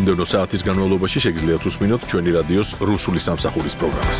მომდევნო საათის განმავლობაში შეგიძლიათ უსმინოთ ჩვენი რადიოს რუსული სამსახურის პროგრამას.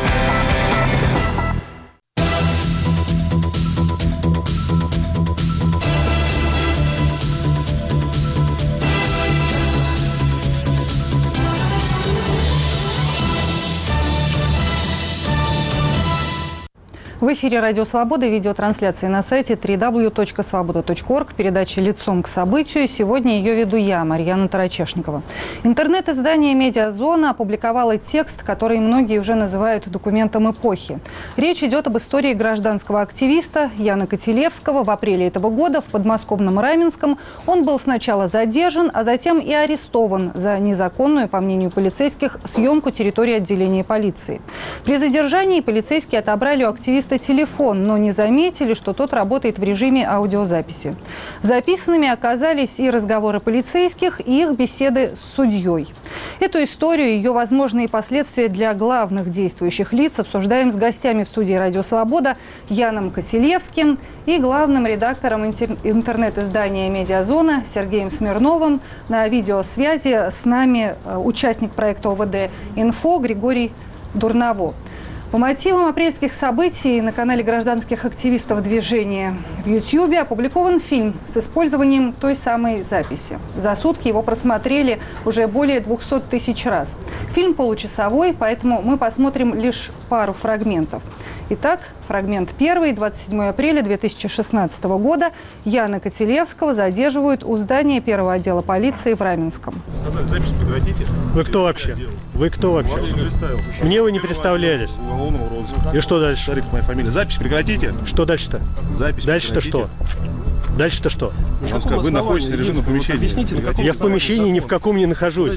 В эфире «Радио Свобода», видеотрансляции на сайте www.svoboda.org, передача «Лицом к событию». Сегодня ее веду я, Марьяна Тарачешникова. Интернет-издание «Медиазона» опубликовало текст, который многие уже называют документом эпохи. Речь идет об истории гражданского активиста Яна Котелевского. В апреле этого года в подмосковном Раменском он был сначала задержан, а затем и арестован за незаконную, по мнению полицейских, съемку территории отделения полиции. При задержании полицейские отобрали у активиста телефон, но не заметили, что тот работает в режиме аудиозаписи. Записанными оказались и разговоры полицейских, и их беседы с судьей. Эту историю и ее возможные последствия для главных действующих лиц обсуждаем с гостями в студии «Радио Свобода» Яном Котелевским и главным редактором интернет-издания «Медиазона» Сергеем Смирновым. На видеосвязи с нами участник проекта ОВД «Инфо» Григорий Дурново. По мотивам апрельских событий на канале гражданских активистов движения в YouTube опубликован фильм с использованием той самой записи. За сутки его просмотрели уже более 200 тысяч раз. Фильм получасовой, поэтому мы посмотрим лишь пару фрагментов. Итак, фрагмент 1. 27 апреля 2016 года. Яна Котелевского задерживают у здания первого отдела полиции в Раменском. Запись прекратите. Вы кто вообще? Вы кто вообще? Мне вы не представлялись. И что дальше? Шарипов, моя фамилия. Запись прекратите. Что дальше-то? Запись дальше-то что? Дальше-то что? Вы находитесь в режимном помещении. Объясните, я в помещении ни в каком не нахожусь.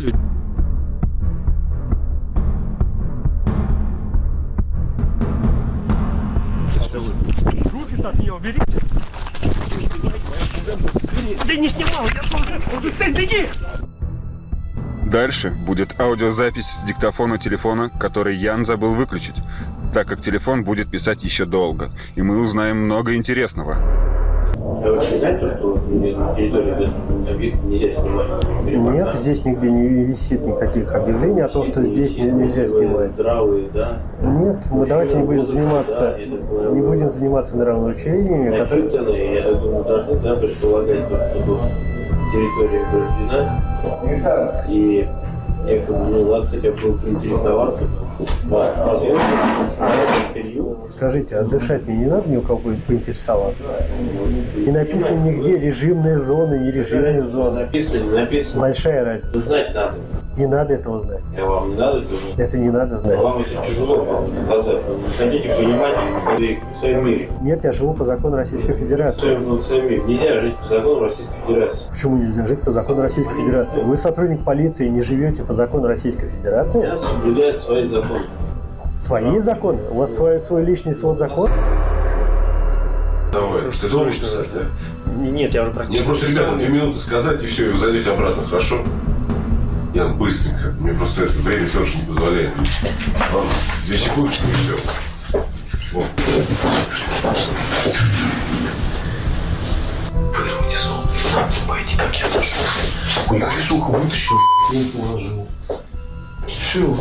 Руки от меня уберите. Да не снимал, я тоже. Беги! Дальше будет аудиозапись с диктофона телефона, который Ян забыл выключить, так как телефон будет писать еще долго, и мы узнаем много интересного. Вы вообще знаете, что на территории объекта нельзя снимать? Нет, здесь нигде не висит никаких объявлений о том, что здесь нельзя снимать. Здравые, да? Нет, мы давайте не будем заниматься нравоучениями, которые... Я думаю, должны предполагать, что территория ограждена, и ладно, хотя бы был поинтересоваться. Скажите, а дышать мне не надо ни у кого поинтересоваться? Не написано нигде режимная зона, не режимная зона. Написано. Большая разница. Знать надо. Не надо этого знать. Вам не надо этого знать? Это не надо знать. Вам это тяжело показать. Вы хотите понимать в своем мире. Нет, я живу по закону Российской Федерации. В своем мире. Нельзя жить по закону Российской Федерации. Почему нельзя жить по закону Российской Федерации? Вы сотрудник полиции, не живете по закону Российской Федерации? Я соблюдаю свои законы. Свои законы? У вас свой личный свод закон? Давай, ты сможешь писать, да? Нет, я уже практически... Мне просто, ребята, 2 минуты сказать, и все, и вы зайдете обратно, хорошо? Я быстренько. Мне просто это время тоже не позволяет. Ладно, 2 секундочки, и все. Вот. Вырвите сон. Думаете, как я зашел? Я рисунку вытащил, и положил. Все.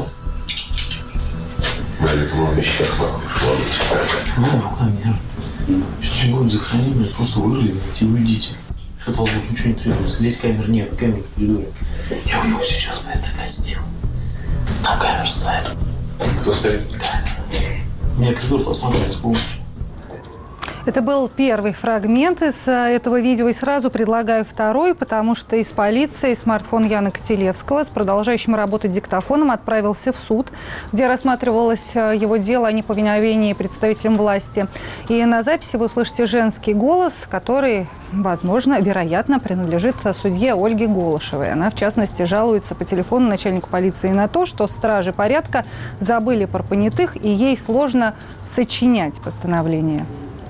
На электронных вещах, Ну, руками, сейчас не будет за хранение, просто вырвали и уйдите. От вас больше ничего не требуется. Здесь камер нет, камер в коридоре. Я уйду сейчас, мы это опять сделаем. Там камера стоит. Кто стоит? Камера. У меня коридор посматривается полностью. Это был первый фрагмент из этого видео. И сразу предлагаю второй, потому что из полиции смартфон Яна Котелевского с продолжающим работать диктофоном отправился в суд, где рассматривалось его дело о неповиновении представителям власти. И на записи вы услышите женский голос, который, возможно, вероятно, принадлежит судье Ольге Голышевой. Она, в частности, жалуется по телефону начальнику полиции на то, что стражи порядка забыли про понятых, и ей сложно сочинять постановление.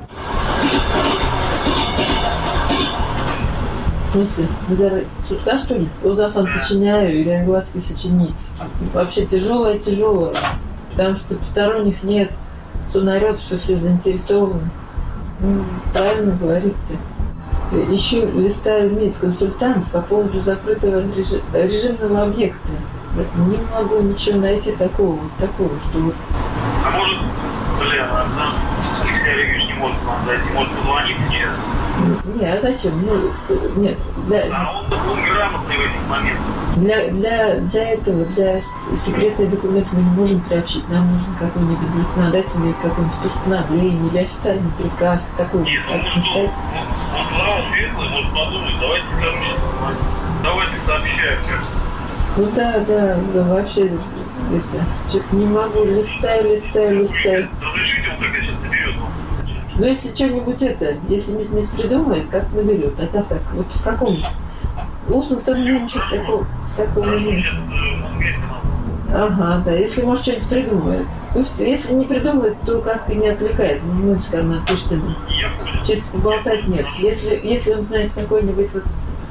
В смысле? Вы сутка, что ли? Озафан сочиняю или английский сочинить. Вообще тяжелое. Потому что посторонних нет. Кто нарет, что все заинтересованы. Правильно говорит ты. Еще листаю вниз консультант по поводу закрытого режимного объекта. Не могу ничего найти такого, что вот... А может, Алексей Олегович не может вам зайти, может позвонить сейчас? Не, а зачем? Ну, нет. Он грамотный в этих моментах. Для этого, для секретных документов мы не можем приобщить. Нам нужен какой-нибудь законодательный, какое-нибудь постановление или официальный приказ. Такой. Нет, он глава светлый, может подумать, давайте сообщаем. Ну да, вообще это, что-то не могу, листаю. Разрешите, он когда сейчас наберет вам? Ну если что-нибудь если мисс придумает, как наберет, это так. Вот в каком? Устно в том ничего такого нет. Ага, да, если может что-нибудь придумает. Пусть, если не придумает, то как-то не отвлекает. Ну, она пишет ему. Чисто поболтать нет. Если он знает какой-нибудь вот,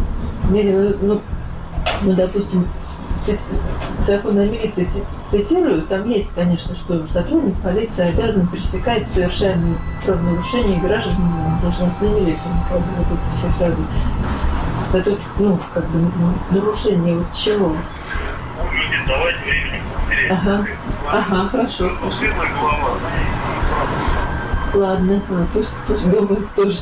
ну, допустим, закон о милиции цитирую, там есть, конечно, что сотрудник полиции обязан пресекать совершаемые правонарушения граждан должностными лицами, как бы вот эти все фразы. А тут, нарушение вот чего? Давайте времени. Ага, хорошо. Ладно, пусть думает тоже.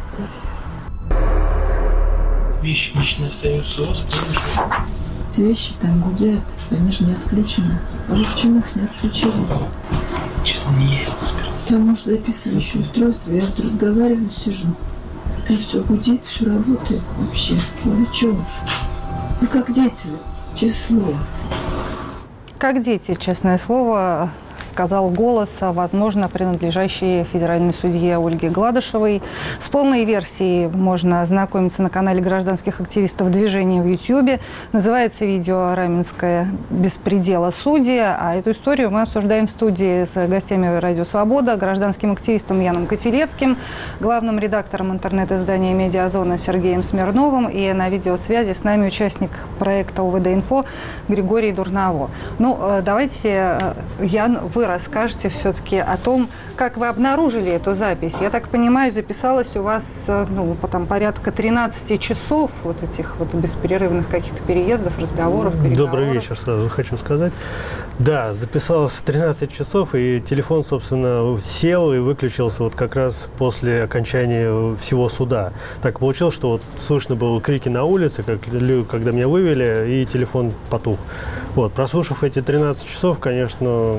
Вещи личные остаются у вас, потому эти вещи там гудят, они же не отключены. А вы почему их не отключили? Честно, не я там, может, записывающее устройство, я вот разговариваю, сижу. Там все гудит, все работает вообще. Ну вы чё? Вы как дети, честное слово. Как дети, честное слово, сказал голос, возможно, принадлежащий федеральной судье Ольге Гладышевой. С полной версией можно ознакомиться на канале гражданских активистов «Движение» в YouTube. Называется видео «Раменское беспредела судьи». А эту историю мы обсуждаем в студии с гостями «Радио Свобода», гражданским активистом Яном Котелевским, главным редактором интернет-издания «Медиазона» Сергеем Смирновым и на видеосвязи с нами участник проекта ОВД-Инфо Григорий Дурново. Ну, давайте, Ян, вы расскажете все-таки о том, как вы обнаружили эту запись. Я так понимаю, записалось у вас там порядка 13 часов вот этих вот бесперерывных каких-то переездов, разговоров, переговоров. Добрый вечер, сразу хочу сказать. Да, записалось 13 часов, и телефон, собственно, сел и выключился вот как раз после окончания всего суда. Так получилось, что вот слышно было крики на улице, когда меня вывели, и телефон потух. Вот, прослушав эти 13 часов, конечно,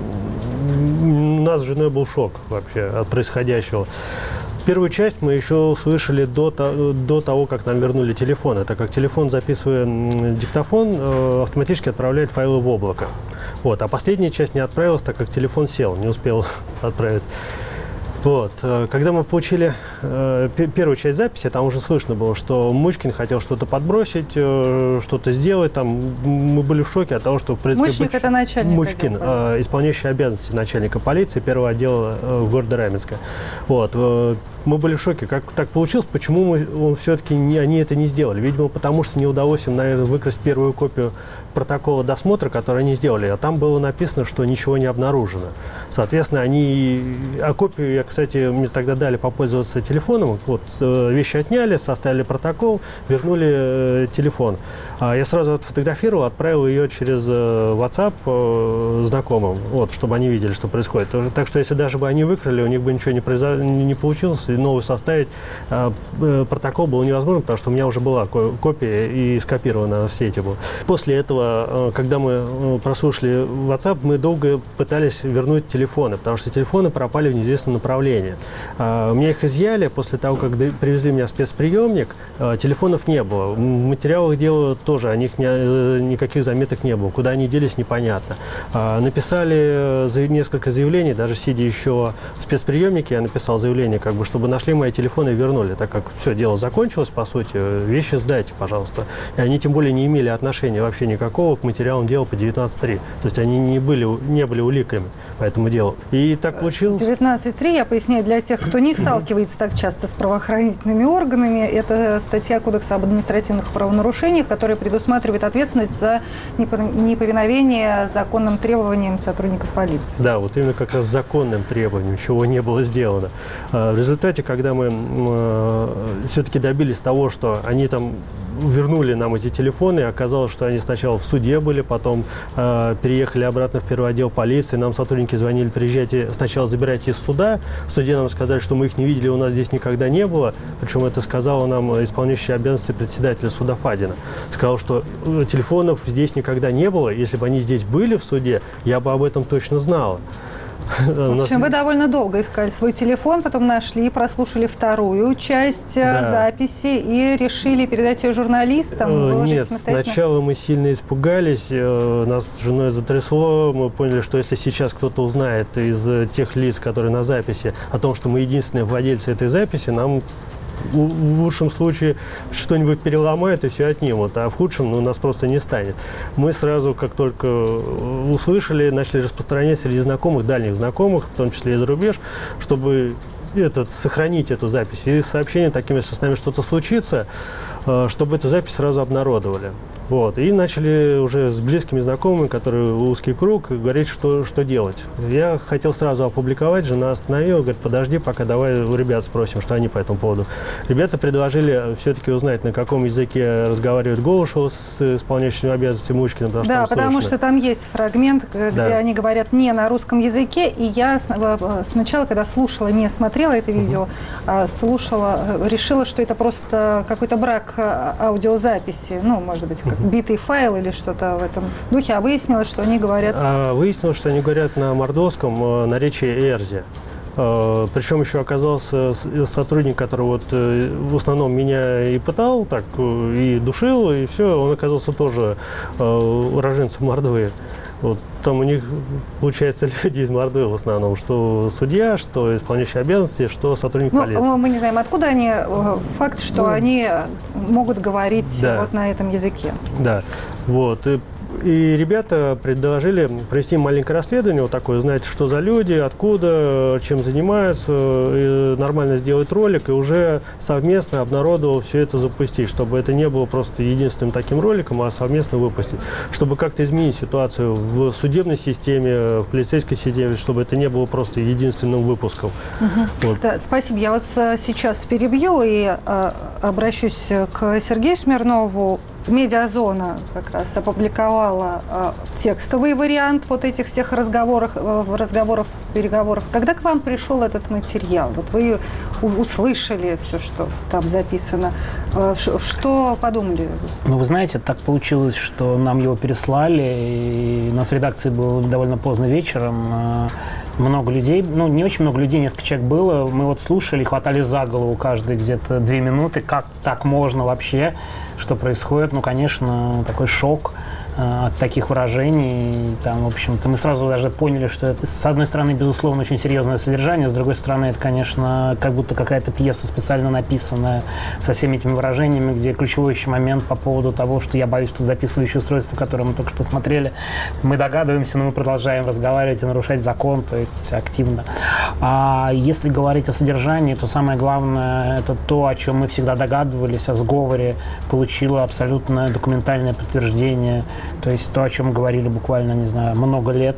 у нас с женой был шок вообще от происходящего. Первую часть мы еще услышали до того, как нам вернули телефоны, так как телефон, записывая диктофон, автоматически отправляет файлы в облако. Вот, а последняя часть не отправилась, так как телефон сел, не успел отправиться. Вот. Когда мы получили первую часть записи, там уже слышно было, что Мучкин хотел что-то подбросить, что-то сделать. Там мы были в шоке от того, что, в принципе, Мучник – это начальник Мучкин, исполняющий обязанности начальника полиции первого отдела города Раменска. Вот. Мы были в шоке, как так получилось, почему он все-таки они это не сделали. Видимо, потому что не удалось им, наверное, выкрасть первую копию протокола досмотра, который они сделали. А там было написано, что ничего не обнаружено. Соответственно, а копию, я, кстати, мне тогда дали попользоваться телефоном. Вот, вещи отняли, составили протокол, вернули телефон. Я сразу отфотографировал, отправил ее через WhatsApp знакомым, вот, чтобы они видели, что происходит. Так что, если даже бы они выкрали, у них бы ничего не получилось, и новую составить протокол было невозможно, потому что у меня уже была копия и скопирована в сети была. После этого, когда мы прослушали WhatsApp, мы долго пытались вернуть телефоны, потому что телефоны пропали в неизвестном направлении. У меня их изъяли после того, как привезли меня в спецприемник, телефонов не было. В материалах дела тоже о них никаких заметок не было. Куда они делись, непонятно. Написали несколько заявлений, даже сидя еще в спецприемнике, я написал заявление, чтобы чтобы нашли мои телефоны и вернули, так как все, дело закончилось, по сути, вещи сдайте, пожалуйста. И они тем более не имели отношения вообще никакого к материалам дела по 19.3. То есть они не были уликами по этому делу. И так получилось. 19.3, я поясняю для тех, кто не сталкивается так часто с правоохранительными органами. Это статья Кодекса об административных правонарушениях, которая предусматривает ответственность за неповиновение законным требованиям сотрудников полиции. Да, вот именно как раз законным требованиям, чего не было сделано. В результате, когда мы все-таки добились того, что они там вернули нам эти телефоны, оказалось, что они сначала в суде были, потом переехали обратно в первый отдел полиции, нам сотрудники звонили: приезжайте, сначала забирайте из суда. В суде нам сказали, что мы их не видели, у нас здесь никогда не было. Причем это сказала нам исполняющая обязанности председателя суда Фадина. Сказал, что телефонов здесь никогда не было, если бы они здесь были в суде, я бы об этом точно знала. В общем, вы довольно долго искали свой телефон, потом нашли, прослушали вторую часть записи и решили передать ее журналистам? Нет, сначала мы сильно испугались, нас с женой затрясло, мы поняли, что если сейчас кто-то узнает из тех лиц, которые на записи, о том, что мы единственные владельцы этой записи, нам в лучшем случае что-нибудь переломают и все отнимут, а в худшем нас просто не станет. Мы сразу, как только услышали, начали распространять среди знакомых, дальних знакомых, в том числе и за рубеж, чтобы сохранить эту запись. И сообщение таким, если с нами что-то случится, чтобы эту запись сразу обнародовали. Вот. И начали уже с близкими знакомыми, которые узкий круг, говорить, что делать. Я хотел сразу опубликовать, жена остановила, говорит: подожди, пока давай у ребят спросим, что они по этому поводу. Ребята предложили все-таки узнать, на каком языке разговаривает Голышева с исполняющим обязанности Мучкиным. Потому что там есть фрагмент, где они говорят не на русском языке, и я сначала, когда слушала, не смотрела это видео, а слушала, решила, что это просто какой-то брак аудиозаписи, может быть, как битый файл или что-то в этом духе, а выяснилось, что они говорят... Выяснилось, что они говорят на мордовском наречии Эрзи. Причем еще оказался сотрудник, который в основном меня и пытал, так, и душил, и все, он оказался тоже уроженцем Мордвы. Там у них, получается, люди из Мордвы в основном, что судья, что исполняющий обязанности, что сотрудник полиции. Мы не знаем, откуда они, факт, что они могут говорить на этом языке. Да, И ребята предложили провести маленькое расследование, такое, знаете, что за люди, откуда, чем занимаются, и нормально сделать ролик и уже совместно обнародовал все это запустить, чтобы это не было просто единственным таким роликом, а совместно выпустить, чтобы как-то изменить ситуацию в судебной системе, в полицейской системе, чтобы это не было просто единственным выпуском. Да, спасибо. Я вас сейчас перебью и обращусь к Сергею Смирнову. Медиазона как раз опубликовала текстовый вариант этих всех разговоров, переговоров. Когда к вам пришел этот материал? Вы услышали все, что там записано. Что подумали? Вы знаете, так получилось, что нам его переслали, и у нас в редакции было довольно поздно вечером. Много людей, не очень много людей, несколько человек было. Мы слушали, хватали за голову каждые где-то 2 минуты. Как так можно вообще? Что происходит? Конечно, такой шок от таких выражений. Там, в общем-то, мы сразу даже поняли, что это, с одной стороны, безусловно, очень серьезное содержание, с другой стороны, это, конечно, как будто какая-то пьеса специально написанная со всеми этими выражениями, где ключевой еще момент по поводу того, что я боюсь, что записывающее устройство, которое мы только что смотрели, мы догадываемся, но мы продолжаем разговаривать и нарушать закон, то есть активно. А если говорить о содержании, то самое главное, это то, о чем мы всегда догадывались, о сговоре, получило абсолютно документальное подтверждение. То есть то, о чем мы говорили буквально, не знаю, много лет,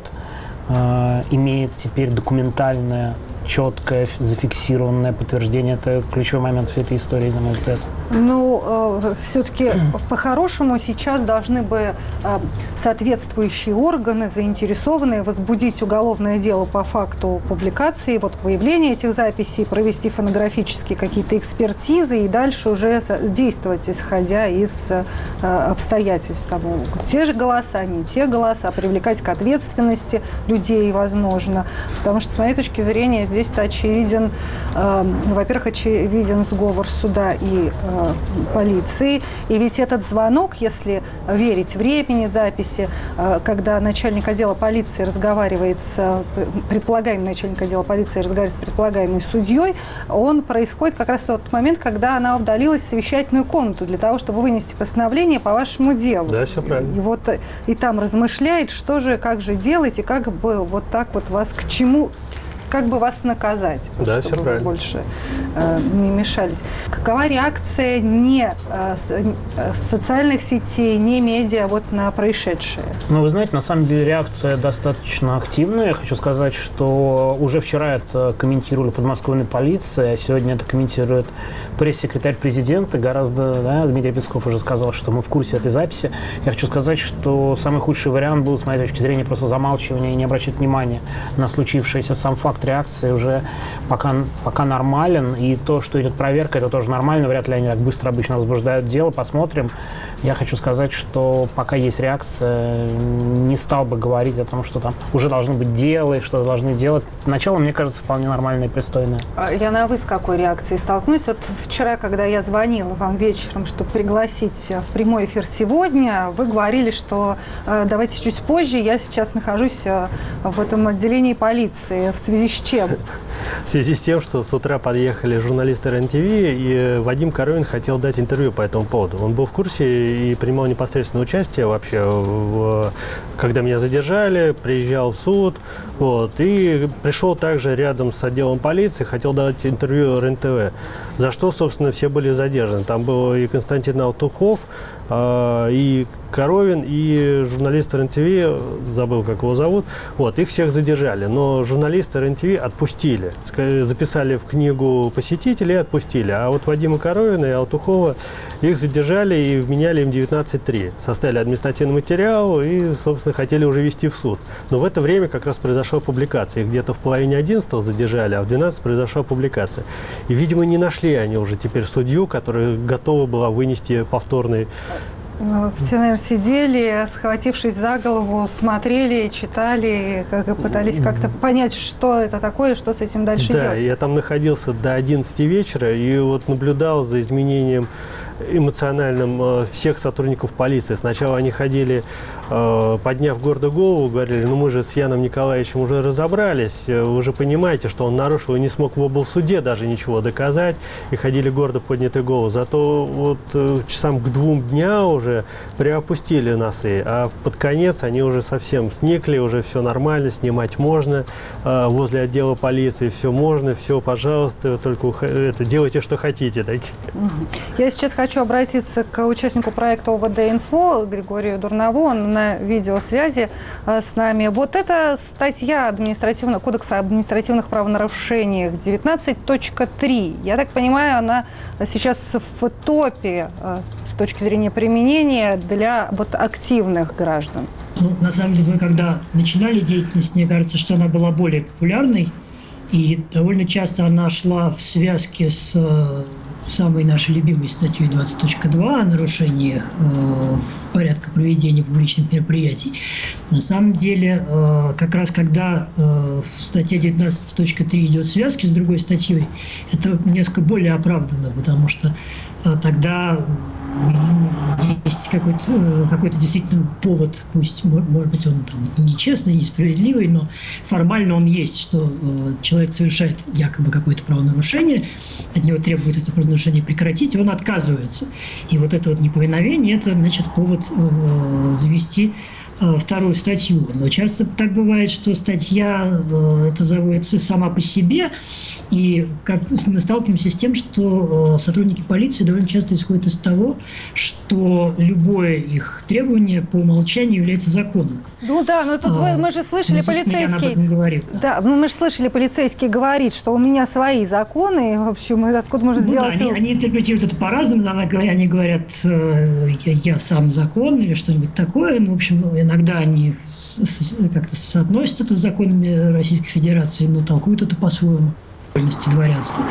имеет теперь документальное, четкое, зафиксированное подтверждение. Это ключевой момент всей этой истории, на мой взгляд. Все-таки по-хорошему сейчас должны бы соответствующие органы, заинтересованные, возбудить уголовное дело по факту публикации, появления этих записей, провести фонографические какие-то экспертизы и дальше уже действовать, исходя из обстоятельств. Те же голоса, не те голоса, привлекать к ответственности людей, возможно. Потому что, с моей точки зрения, здесь-то очевиден, во-первых, очевиден сговор суда и полиции. И ведь этот звонок, если верить времени записи, когда начальник отдела полиции разговаривает с предполагаемый начальник отдела полиции разговаривает с предполагаемой судьей, он происходит как раз в тот момент, когда она удалилась в совещательную комнату для того, чтобы вынести постановление по вашему делу. Да, все правильно. И там размышляет, что же, как же делать, и как бы так вас к чему как бы вас наказать, да, чтобы вы правильно. больше не мешались. Какова реакция не социальных сетей, не медиа вот на происшедшее? Ну, вы знаете, на самом деле реакция достаточно активная. Я хочу сказать, что уже вчера это комментировали подмосковная полиция, а сегодня это комментирует пресс-секретарь президента. Дмитрий Песков уже сказал, что мы в курсе этой записи. Я хочу сказать, что самый худший вариант был, с моей точки зрения, просто замалчивание и не обращать внимания на случившееся. Сам факт реакции уже пока нормален. И то, что идет проверка, это тоже нормально. Вряд ли они так быстро обычно возбуждают дело. Посмотрим. Я хочу сказать, что пока есть реакция, не стал бы говорить о том, что там уже должно быть дело и что должны делать. Начало, мне кажется, вполне нормальное и пристойное. Я на вы с какой реакцией столкнусь? Вот вчера, когда я звонила вам вечером, чтобы пригласить в прямой эфир сегодня, вы говорили, что давайте чуть позже, я сейчас нахожусь в этом отделении полиции. В связи с чем? В связи с тем, что с утра подъехали журналисты РЕН-ТВ, и Вадим Коровин хотел дать интервью по этому поводу. Он был в курсе и принимал непосредственное участие вообще, когда меня задержали, приезжал в суд, и пришел также рядом с отделом полиции, хотел дать интервью РЕН-ТВ, за что, собственно, все были задержаны. Там был и Константин Алтухов, и Коровин, и журналист РЕН-ТВ, забыл, как его зовут, их всех задержали. Но журналисты РЕН-ТВ отпустили, записали в книгу посетителей и отпустили. А вот Вадима Коровина и Алтухова их задержали и вменяли им 19.3. Составили административный материал и, собственно, хотели уже вести в суд. Но в это время как раз произошла публикация. Их где-то в половине 11 задержали, а в 12 произошла публикация. И, видимо, не нашли они уже теперь судью, которая готова была вынести повторный. Все, наверное, сидели, схватившись за голову, смотрели, читали, пытались как-то понять, что это такое, что с этим дальше делать. Да, я там находился до 11 вечера и наблюдал за изменением эмоциональным всех сотрудников полиции. Сначала они ходили, подняв гордо голову, говорили, мы же с Яном Николаевичем уже разобрались, вы же понимаете, что он нарушил и не смог в облсуде даже ничего доказать, и ходили гордо поднятой голову. Зато часам к 2 дня уже приопустили носы, а под конец они уже совсем сникли, уже все нормально, снимать можно, возле отдела полиции все можно, все, пожалуйста, только делайте, что хотите. Я сейчас хочу обратиться к участнику проекта ОВД-Инфо Григорию Дурнову, он на видеосвязи с нами. Вот эта статья Кодекса об административных правонарушениях 19.3, я так понимаю, она сейчас в топе с точки зрения применения для активных граждан. На самом деле, мы когда начинали деятельность, мне кажется, что она была более популярной, и довольно часто она шла в связке с самой нашей любимой статьей 20.2 о нарушении порядка проведения публичных мероприятий. На самом деле, как раз когда статья 19.3 идет в связке с другой статьей, это несколько более оправданно, потому что тогда есть какой-то действительно повод, пусть, может быть, он там нечестный, несправедливый, но формально он есть, что человек совершает якобы какое-то правонарушение, от него требует это правонарушение прекратить, и он отказывается. И вот это неповиновение, это, значит, повод завести вторую статью. Но часто так бывает, что статья это заводится сама по себе, и мы сталкиваемся с тем, что сотрудники полиции довольно часто исходят из того, что любое их требование по умолчанию является законным. Ну да, но тут мы же слышали полицейский. Да, мы же слышали полицейский говорит, что у меня свои законы, в общем, откуда можно сделать. Да, они интерпретируют это по-разному, они говорят, я сам закон или что-нибудь такое, в общем, иногда они как-то соотносят это с законами Российской Федерации, но толкуют это по-своему. Дворянства.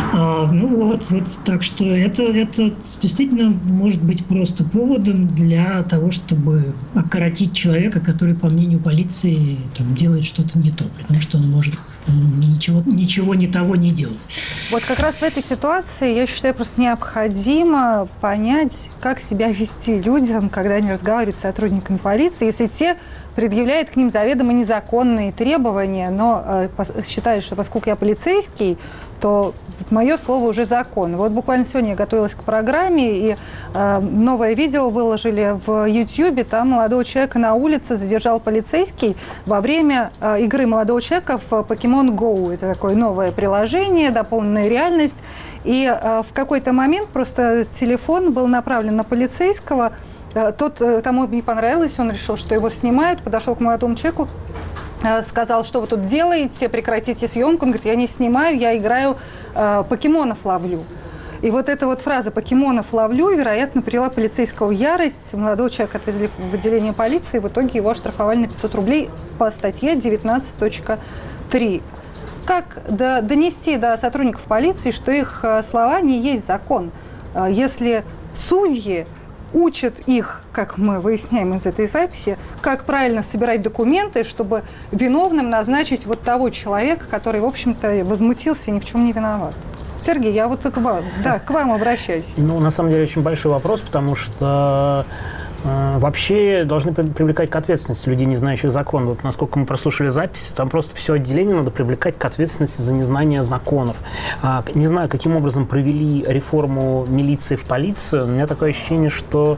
Так что это действительно может быть просто поводом для того, чтобы окоротить человека, который, по мнению полиции, делает что-то не то, потому что он может ничего не того не делать. Вот как раз в этой ситуации, я считаю, просто необходимо понять, как себя вести людям, когда они разговаривают с сотрудниками полиции, если те предъявляют к ним заведомо незаконные требования, но считают, что поскольку я полицейский, то мое слово уже закон. Вот буквально сегодня я готовилась к программе, и новое видео выложили в YouTube. Там молодого человека на улице задержал полицейский во время игры молодого человека в Pokemon Go. Это такое новое приложение, дополненная реальность. И в какой-то момент просто телефон был направлен на полицейского. Тот, тому не понравилось, он решил, что его снимают, подошел к молодому человеку, сказал, что вы тут делаете, прекратите съемку. Он говорит, я не снимаю, я играю, покемонов ловлю. И вот эта вот фраза «покемонов ловлю», вероятно, привела полицейского в ярость. Молодого человека отвезли в отделение полиции, в итоге его оштрафовали на 500 рублей по статье 19.3. Как донести до сотрудников полиции, что их слова не есть закон? Если судьи учат их, как мы выясняем из этой записи, как правильно собирать документы, чтобы виновным назначить вот того человека, который, в общем-то, возмутился и ни в чем не виноват. Сергей, я вот к вам обращаюсь. Ну, на самом деле, очень большой вопрос, потому что вообще должны привлекать к ответственности людей, не знающих закон. Вот насколько мы прослушали записи, там просто все отделение надо привлекать к ответственности за незнание законов. Не знаю, каким образом провели реформу милиции в полицию. У меня такое ощущение, что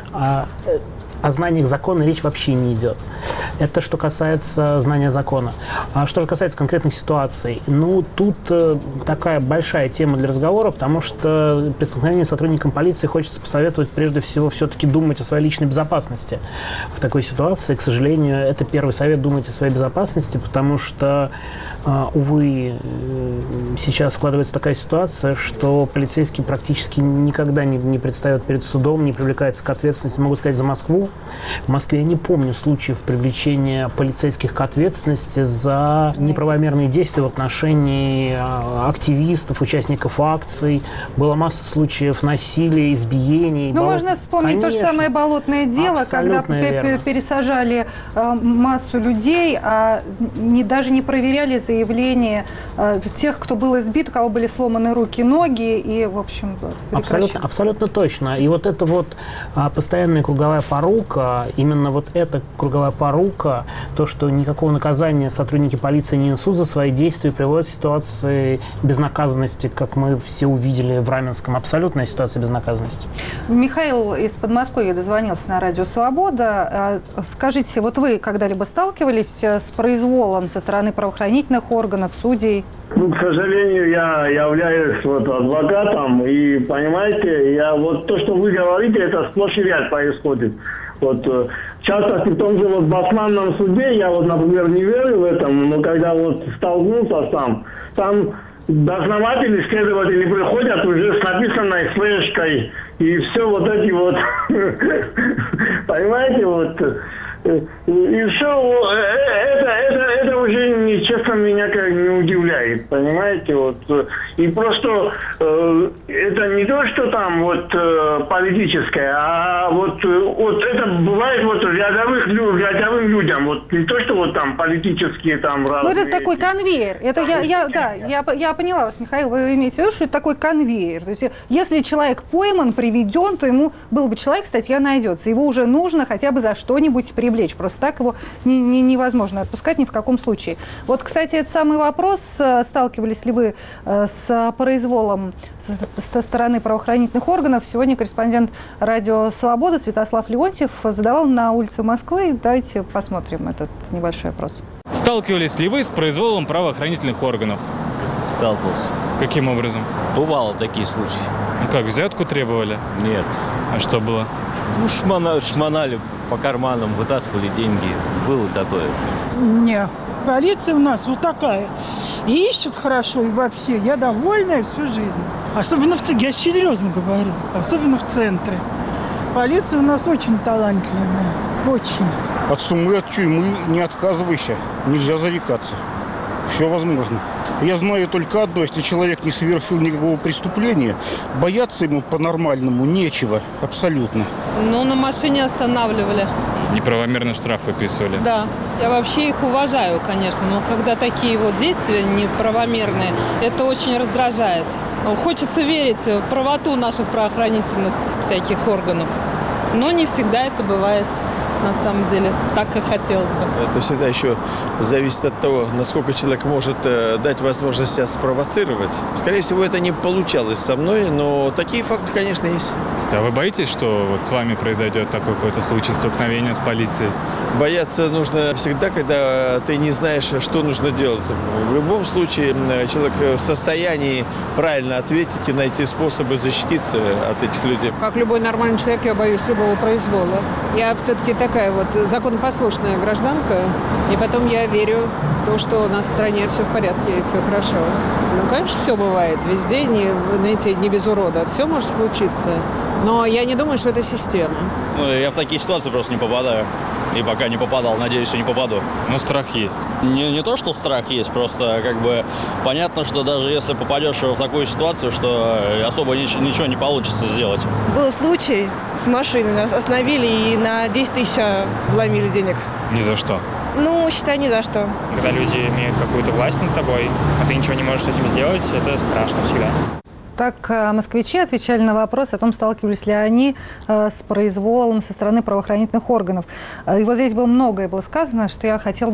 о знаниях закона речь вообще не идет. Это что касается знания закона. А что же касается конкретных ситуаций, ну, тут такая большая тема для разговора, потому что при столкновении с сотрудником полиции хочется посоветовать прежде всего все-таки думать о своей личной безопасности. В такой ситуации, к сожалению, это первый совет — думать о своей безопасности, потому что, увы, сейчас складывается такая ситуация, что полицейский практически никогда не предстает перед судом, не привлекается к ответственности. Могу сказать за Москву. В Москве я не помню случаев привлечения полицейских к ответственности за неправомерные действия в отношении активистов, участников акций. Была масса случаев насилия, избиений. Ну, можно вспомнить то же самое болотное дело, когда пересажали массу людей, а даже не проверяли заявления тех, кто был избит, у кого были сломаны руки, ноги, и, в общем, абсолютно точно. И вот это вот постоянная круговая порука, именно вот эта круговая порука, то, что никакого наказания сотрудники полиции не несут за свои действия, приводит к ситуации безнаказанности, как мы все увидели в Раменском. Абсолютная ситуация безнаказанности. Михаил из Подмосковья дозвонился на радио «Свобода». Скажите, вот вы когда-либо сталкивались с произволом со стороны правоохранительных органов, судей? Ну, к сожалению, я являюсь адвокатом, и, понимаете, вот то, что вы говорите, это сплошь и ряд происходит. Вот, в частности, в том же Басманном суде я, например, не верю в это, но когда столкнулся там дознаватели, следователи приходят уже с написанной флешкой, и все вот эти вот, понимаете, и все, это уже, честно, меня как не удивляет, понимаете, и просто это не то, что там политическое, а это бывает рядовым людям, не то, что там политические там разные. Ну, это такой конвейер, это я поняла вас, Михаил, вы имеете в виду, что это такой конвейер, то есть если человек пойман, приведен, то ему был бы человек, статья найдется, его уже нужно хотя бы за что-нибудь привлечь. Просто так его невозможно отпускать ни в каком случае. Вот, кстати, этот самый вопрос. Сталкивались ли вы с произволом со стороны правоохранительных органов? Сегодня корреспондент радио «Свобода» Святослав Леонтьев задавал на улице Москвы. Давайте посмотрим этот небольшой опрос. Сталкивались ли вы с произволом правоохранительных органов? Сталкивался. Каким образом? Бывало такие случаи. Ну как, взятку требовали? Нет. А что было? Ну, шмонали по карманам, вытаскивали деньги. Было такое. Не, полиция у нас вот такая. И ищут хорошо, и вообще. Я довольна всю жизнь. Особенно я серьезно говорю, особенно в центре. Полиция у нас очень талантливая. Очень. От суммы, от тюрьмы не отказывайся. Нельзя зарекаться. Все возможно. Я знаю только одно. Если человек не совершил никакого преступления, бояться ему по-нормальному нечего. Абсолютно. Ну, на машине останавливали. Неправомерный штраф выписывали? Да. Я вообще их уважаю, конечно. Но когда такие вот действия неправомерные, это очень раздражает. Хочется верить в правоту наших правоохранительных всяких органов. Но не всегда это бывает. на самом деле, так, как хотелось бы. Это всегда еще зависит от того, насколько человек может дать возможность себя спровоцировать. Скорее всего, это не получалось со мной, но такие факты, конечно, есть. А вы боитесь, что вот с вами произойдет такой какой-то случай столкновения с полицией? Бояться нужно всегда, когда ты не знаешь, что нужно делать. В любом случае, человек в состоянии правильно ответить и найти способы защититься от этих людей. Как любой нормальный человек, я боюсь любого произвола. Я все-таки такая вот законопослушная гражданка, и потом я верю в то, что у нас в стране все в порядке и все хорошо. Ну, конечно, все бывает везде, не без урода. Все может случиться. Но я не думаю, что это система. Ну, я в такие ситуации просто не попадаю. И пока не попадал, надеюсь, что не попаду. Но страх есть. Не то, что страх есть, просто как бы понятно, что даже если попадешь в такую ситуацию, что особо ничего не получится сделать. Был случай с машиной, нас остановили и на 10 тысяч вломили денег. Ни за что? Ну, считай, ни за что. Когда люди имеют какую-то власть над тобой, а ты ничего не можешь с этим сделать, это страшно всегда. Так, москвичи отвечали на вопрос о том, сталкивались ли они с произволом со стороны правоохранительных органов. И вот здесь было многое было сказано, на что я хотела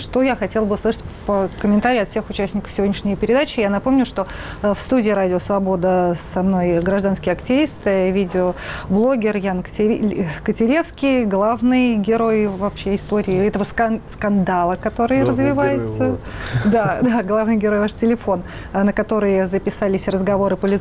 бы услышать комментарии от всех участников сегодняшней передачи. Я напомню, что в студии «Радио Свобода» со мной гражданский активист, видеоблогер Ян Котеревский, главный герой вообще истории этого скандала, который развивается. Да, главный герой ваш телефон, на который записались разговоры полицейских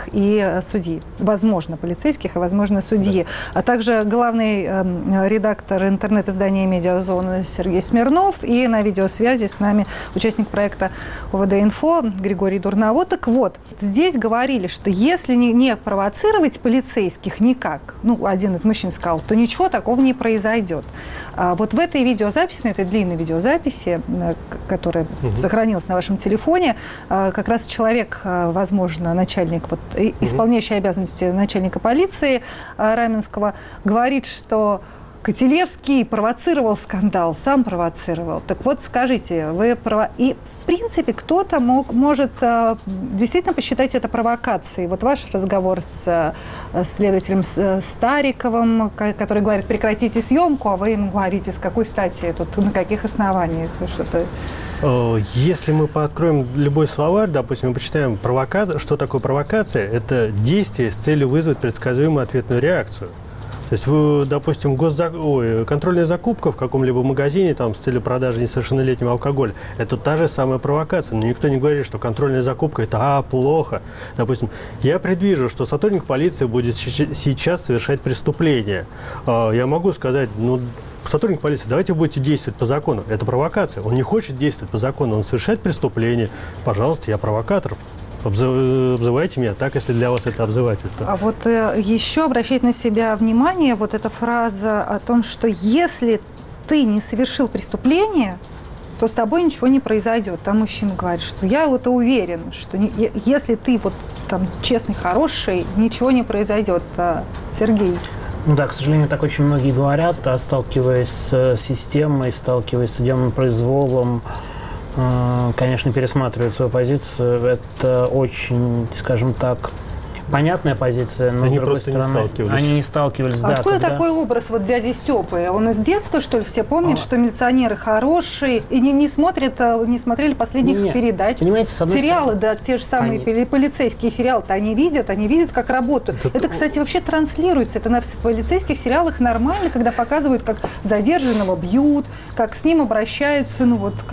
и судьи. Возможно, полицейских и, возможно, судьи. А также главный редактор интернет-издания «Медиазона» Сергей Смирнов. И на видеосвязи с нами участник проекта ОВД-Инфо Григорий Дурново. Так вот, здесь говорили, что если не провоцировать полицейских никак, один из мужчин сказал, то ничего такого не произойдет. Вот в этой видеозаписи, на этой длинной видеозаписи, которая сохранилась на вашем телефоне, как раз человек, возможно, исполняющий обязанности начальника полиции Раменского, говорит, что Котелевский провоцировал скандал, сам провоцировал. Так вот, скажите, и в принципе кто-то может действительно посчитать это провокацией. Вот ваш разговор с следователем Стариковым, который говорит, прекратите съемку, а вы ему говорите, с какой стати, на каких основаниях, что-то... Если мы пооткроем любой словарь, допустим, мы почитаем что такое провокация, это действие с целью вызвать предсказуемую ответную реакцию. То есть, вы, допустим, контрольная закупка в каком-либо магазине с целью продажи несовершеннолетнего алкоголя, это та же самая провокация. Но никто не говорит, что контрольная закупка – это плохо. Допустим, я предвижу, что сотрудник полиции будет сейчас совершать преступление. Я могу сказать, сотрудник полиции, давайте вы будете действовать по закону. Это провокация. Он не хочет действовать по закону, он совершает преступление. Пожалуйста, я провокатор. Обзывайте меня так, если для вас это обзывательство. А вот еще обращать на себя внимание, вот эта фраза о том, что если ты не совершил преступление, то с тобой ничего не произойдет. Там мужчина говорит, что я уверен, что если ты честный, хороший, ничего не произойдет. Сергей? Да, к сожалению, так очень многие говорят, сталкиваясь с системой, сталкиваясь с судебным произволом, конечно, пересматривают свою позицию. Это очень, скажем так, понятная позиция, но они с другой просто стороны, не сталкивались. Они не сталкивались, да. Откуда такой образ дяди Степы? Он из детства, что ли, все помнят, что милиционеры хорошие и не смотрели последних передач? Понимаете, с одной сериалы, да, те же самые полицейские сериалы-то они видят, как работают. Это, кстати, вообще транслируется. Это на полицейских сериалах нормально, когда показывают, как задержанного бьют, как с ним обращаются,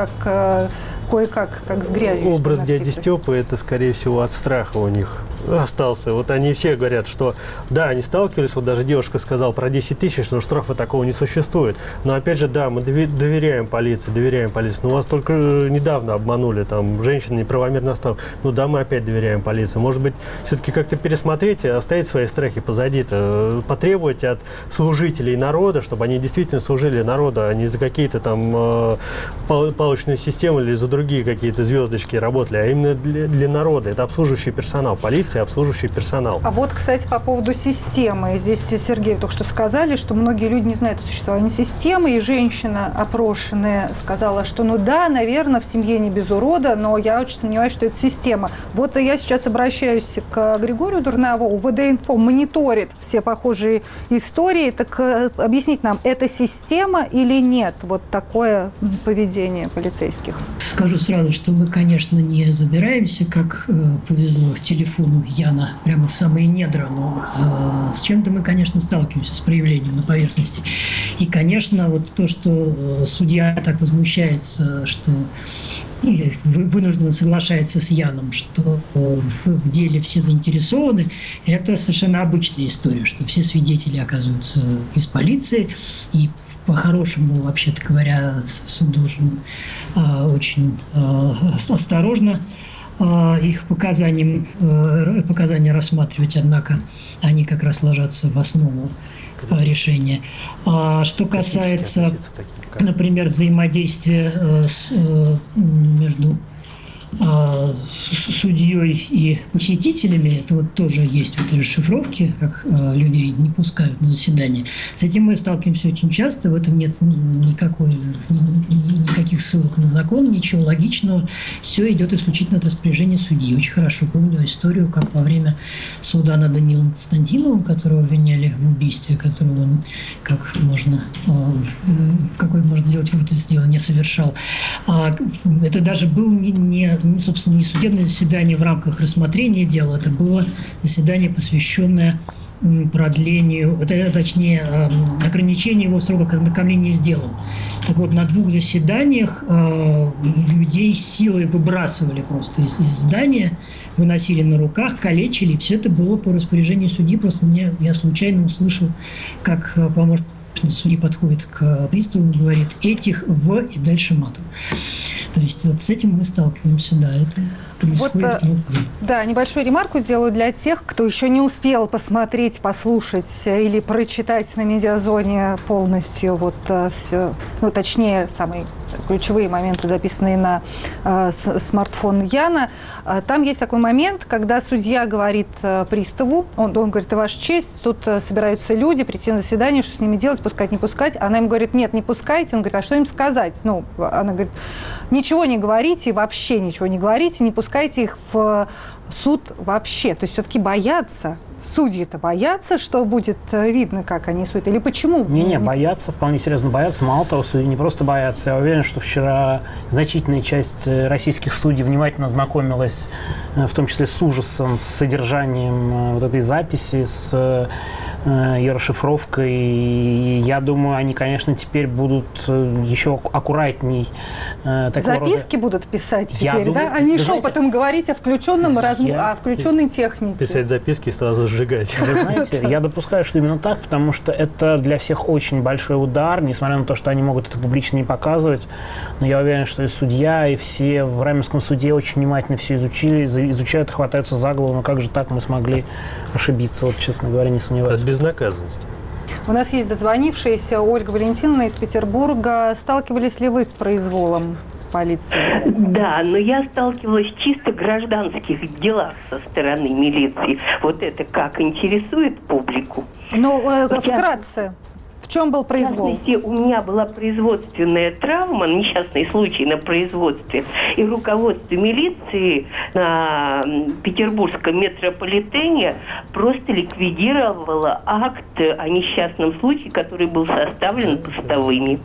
кое-как, как с грязью. Образ дяди Степы, это, скорее всего, от страха у них остался. Вот они все говорят, что да, они сталкивались, вот даже девушка сказала про 10 тысяч, что штрафа такого не существует. Но опять же, да, мы доверяем полиции. Но вас только недавно обманули, женщина неправомерно стала. Да, мы опять доверяем полиции. Может быть, все-таки как-то пересмотреть, оставить свои страхи позади-то, потребовать от служителей народа, чтобы они действительно служили народу, а не за какие-то палочные системы или за другие какие-то звездочки работали, а именно для народа. Это обслуживающий персонал. Полиция полиции, обслуживающий персонал. А вот, кстати, по поводу системы. Здесь Сергей только что сказали, что многие люди не знают о существовании системы, и женщина, опрошенная, сказала, что ну да, наверное, в семье не без урода, но я очень сомневаюсь, что это система. Вот я сейчас обращаюсь к Григорию Дурнову. УВД-инфо мониторит все похожие истории. Так объясните нам, это система или нет? Вот такое поведение полицейских. Скажу сразу, что мы, конечно, не забираемся, как повезло к телефону Яна, прямо в самые недра, но с чем-то мы, конечно, сталкиваемся, с проявлением на поверхности. И, конечно, вот то, что судья так возмущается, что вынужденно соглашается с Яном, что в деле все заинтересованы, это совершенно обычная история, что все свидетели оказываются из полиции, и по-хорошему, вообще-то говоря, суд должен очень осторожно их показания рассматривать, однако они как раз ложатся в основу решения. А что касается, например, взаимодействия между судьей и посетителями, это вот тоже есть в этой расшифровке, как людей не пускают на заседание. С этим мы сталкиваемся очень часто, в этом нет никаких ссылок на закон, ничего логичного. Все идет исключительно от распоряжения судьи. Очень хорошо помню историю, как во время суда над Данилом Константиновым, которого обвиняли в убийстве, которого он, какой можно сделать вывод из дела, не совершал. Это даже был собственно, не судебное заседание в рамках рассмотрения дела, это было заседание, посвященное продлению, точнее, ограничению его срока ознакомления с делом. Так вот, на 2 заседаниях людей силой выбрасывали просто из здания, выносили на руках, калечили, и все это было по распоряжению судьи. Просто я случайно услышал, как помощник судьи подходит к приставу и говорит: этих в и дальше матом. То есть вот с этим мы сталкиваемся, да, это происходит. Да, небольшую ремарку сделаю для тех, кто еще не успел посмотреть, послушать или прочитать на Медиазоне полностью вот все, ну, точнее, самые ключевые моменты, записанные на смартфон Яна. Там есть такой момент, когда судья говорит приставу, он говорит: ваша честь, тут собираются люди, прийти на заседание, что с ними делать, пускать, не пускать. Она ему говорит: нет, не пускайте. Он говорит: а что им сказать? Ну, она говорит: ничего не говорите, вообще ничего не говорите, не пускайте их в суд вообще. То есть все-таки боятся. Судьи-то боятся, что будет видно, как они судят? Или почему? Не, боятся, вполне серьезно боятся. Мало того, судьи не просто боятся. Я уверен, что вчера значительная часть российских судей внимательно знакомилась, в том числе с ужасом, с содержанием вот этой записи, с ее расшифровкой. И я думаю, они, конечно, теперь будут еще аккуратней. Записки будут писать теперь, думаю, да? Они шепотом говорить о включенной технике. Писать записки и сразу сжигать. Вы знаете, я допускаю, что именно так, потому что это для всех очень большой удар, несмотря на то, что они могут это публично не показывать. Но я уверен, что и судья, и все в Раменском суде очень внимательно все изучают и хватаются за голову. Но как же так мы смогли ошибиться? Вот, честно говоря, не сомневаюсь. От безнаказанности. У нас есть дозвонившаяся Ольга Валентиновна из Петербурга. Сталкивались ли вы с произволом полиции? Да, но я сталкивалась в чисто гражданских делах со стороны милиции. Вот это как интересует публику? Ну, вкратце. В чем был произвол? В частности, у меня была производственная травма, несчастный случай на производстве, и руководство милиции на Петербургском метрополитене просто ликвидировало акт о несчастном случае, который был составлен постовыми.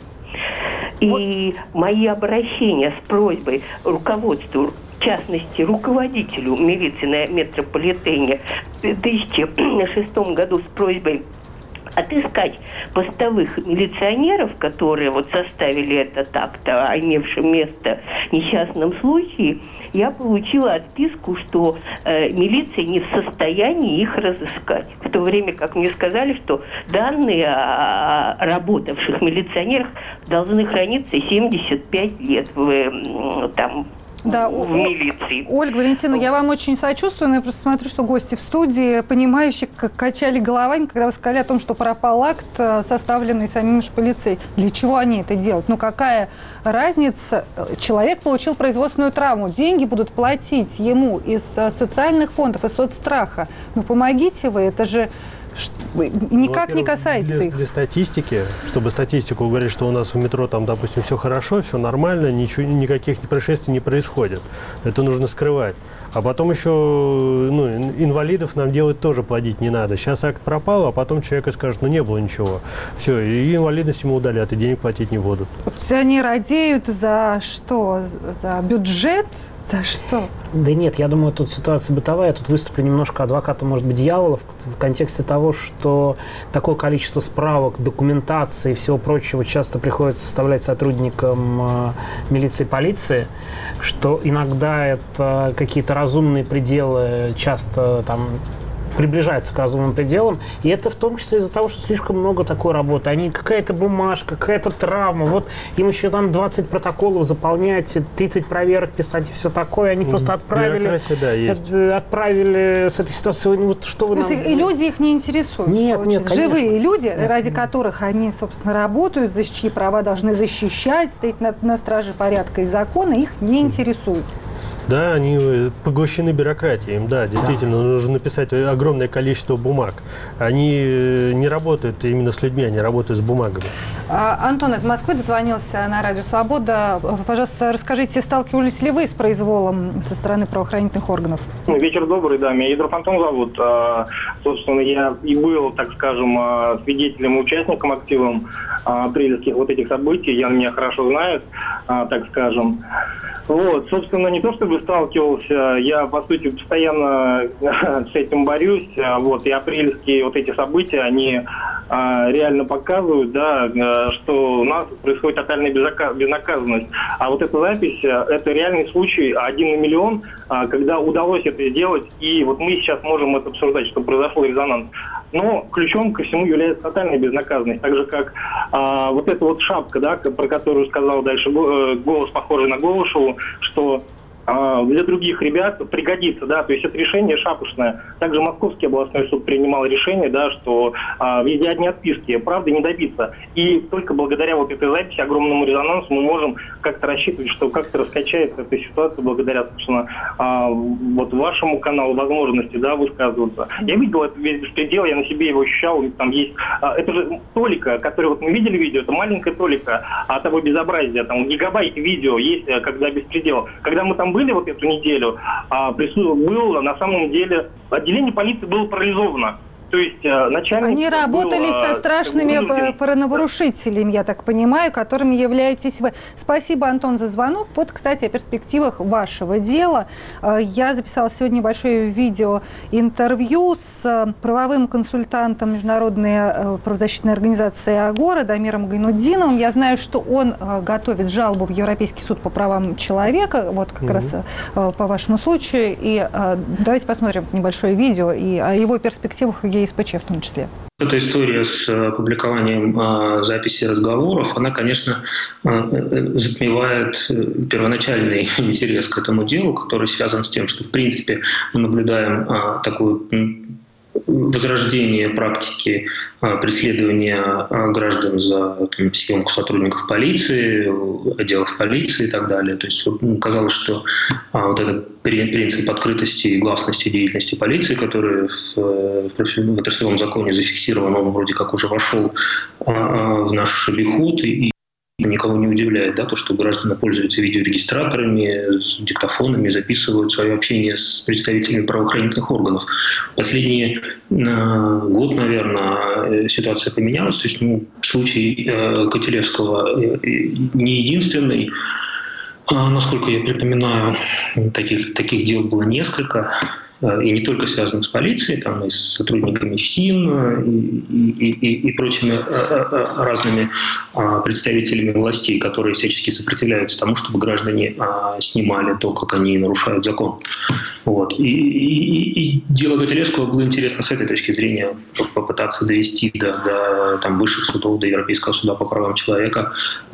И мои обращения с просьбой руководству, в частности, руководителю милиции на метрополитене в 2006 году с просьбой отыскать постовых милиционеров, которые вот составили этот акт о имевшем место несчастном случае, я получила отписку, что милиция не в состоянии их разыскать. В то время как мне сказали, что данные о работавших милиционерах должны храниться 75 лет в Да, в милиции. Ольга Валентиновна, я вам очень сочувствую, но я просто смотрю, что гости в студии, понимающие, качали головами, когда вы сказали о том, что пропал акт, составленный самим же полицейским. Для чего они это делают? Ну, какая разница? Человек получил производственную травму, деньги будут платить ему из социальных фондов, из соцстраха. Ну, помогите вы, это же никак не касается их. Для статистики, чтобы статистику говорить, что у нас в метро там, допустим, все хорошо, все нормально, ничего, никаких происшествий не происходит. Это нужно скрывать. А потом еще инвалидов нам делать тоже платить не надо. Сейчас акт пропал, а потом человек скажет, не было ничего. Все, и инвалидность ему удалят, и денег платить не будут. Они радеют за что? За бюджет? За что? Да нет, я думаю, тут ситуация бытовая. Я тут выступлю немножко адвокатом, может быть, дьявола в контексте того, что такое количество справок, документации и всего прочего часто приходится составлять сотрудникам милиции и полиции, что иногда это какие-то разумные пределы, часто там приближается к разумным пределам, и это в том числе из-за того, что слишком много такой работы. Они какая-то бумажка, какая-то травма, вот им еще там 20 протоколов заполнять, 30 проверок писать и все такое. Они просто отправили с этой ситуацией. Вот что вы и люди их не интересуют. Нет, живые люди, ради которых они, собственно, работают, за чьи права должны защищать, стоять на страже порядка и закона, их не интересуют. Да, они поглощены бюрократией. Им, да, действительно, нужно написать огромное количество бумаг. Они не работают именно с людьми, они работают с бумагами. Антон из Москвы дозвонился на Радио Свобода. Пожалуйста, расскажите, сталкивались ли вы с произволом со стороны правоохранительных органов? Вечер добрый, да. Меня Едров Антон зовут. Собственно, я и был, так скажем, свидетелем и участником активом апрельских вот этих событий. Меня хорошо знают, так скажем. Вот, собственно, не то чтобы сталкивался, я, по сути, постоянно с этим борюсь, вот, и апрельские вот эти события, они реально показывают, да, что у нас происходит тотальная безнаказанность. А вот эта запись, это реальный случай 1 на миллион, когда удалось это сделать, и вот мы сейчас можем это обсуждать, что произошел резонанс. Но ключом ко всему является тотальная безнаказанность, так же, как вот эта вот шапка, да, про которую сказал дальше голос, похожий на Голышеву, что для других ребят пригодится, да, то есть это решение шапошное. Также Московский областной суд принимал решение, да, что в виде одни отписки правды не добиться. И только благодаря вот этой записи, огромному резонансу, мы можем как-то рассчитывать, что как-то раскачается эта ситуация благодаря, собственно, вот вашему каналу возможности, да, высказываться. Я видел это весь беспредел, я на себе его ощущал, там есть, это же толика, которую вот мы видели видео, это маленькая толика того безобразия, там гигабайт видео есть, когда беспредел. Когда мы там были вот эту неделю, было на самом деле отделение полиции было парализовано. То есть начальник... Они работали со страшными правонарушителями, я так понимаю, которыми являетесь вы. Спасибо, Антон, за звонок. Вот, кстати, о перспективах вашего дела. Я записала сегодня небольшое видеоинтервью с правовым консультантом Международной правозащитной организации Агора Дамиром Гайнутдиновым. Я знаю, что он готовит жалобу в Европейский суд по правам человека, вот как раз по вашему случаю. И давайте посмотрим небольшое видео и о его перспективах и ЕСПЧ в том числе. Эта история с опубликованием записи разговоров, она, конечно, затмевает первоначальный интерес к этому делу, который связан с тем, что, в принципе, мы наблюдаем такое возрождение практики преследования граждан за съемку сотрудников полиции, отделов полиции и так далее. То есть казалось, что вот этот принцип открытости и гласности деятельности полиции, который в отраслевом законе зафиксирован, он вроде как уже вошел в наш обиход, и никого не удивляет, да, то, что граждане пользуются видеорегистраторами, диктофонами, записывают свое общение с представителями правоохранительных органов. Последний год, наверное, ситуация поменялась. То есть, случай Котелевского не единственный. Насколько я припоминаю, таких дел было несколько. и не только связанных с полицией, там и с сотрудниками ФСИН и прочими разными представителями властей, которые всячески сопротивляются тому, чтобы граждане снимали то, как они нарушают закон. Вот. И дело Котелевского было интересно с этой точки зрения попытаться довести до там, высших судов, до Европейского суда по правам человека